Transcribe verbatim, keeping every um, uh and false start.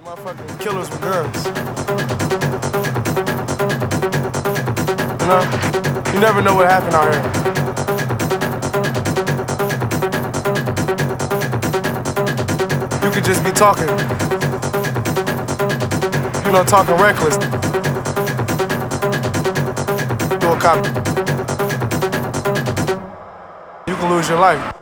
Motherfucking killers with guns. You know? You never know what happened out here. You could just be talking. You know, talking reckless. Do a cop. You can lose your life.